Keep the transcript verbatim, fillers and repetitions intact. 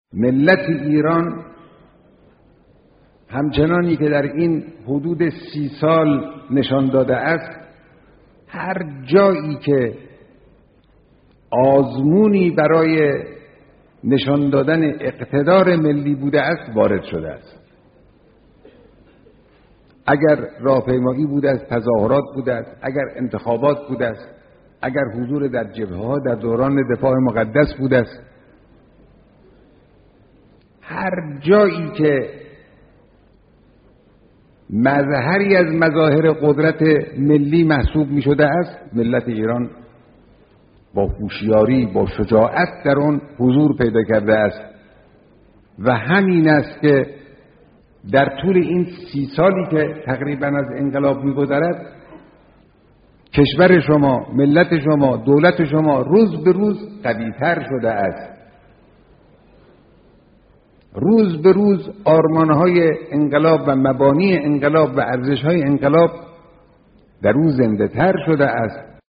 ملت ایران همچنانی که در این حدود سی سال نشان داده است، هر جایی که آزمونی برای نشان دادن اقتدار ملی بوده است وارد شده است. اگر راهپیمایی بوده است، تظاهرات بوده است، اگر انتخابات بوده است، اگر حضور در جبهه‌ها در دوران دفاع مقدس بوده است، هر جایی که مظهری از مظاهر قدرت ملی محسوب می شده است، ملت ایران با هوشیاری، با شجاعت در آن حضور پیدا کرده است. و همین است که در طول این سی سالی که تقریبا از انقلاب می گذرد، کشور شما، ملت شما، دولت شما روز به روز قوی‌تر شده است. روز به روز آرمانهای انقلاب و مبانی انقلاب و ارزشهای انقلاب در او زنده تر شده است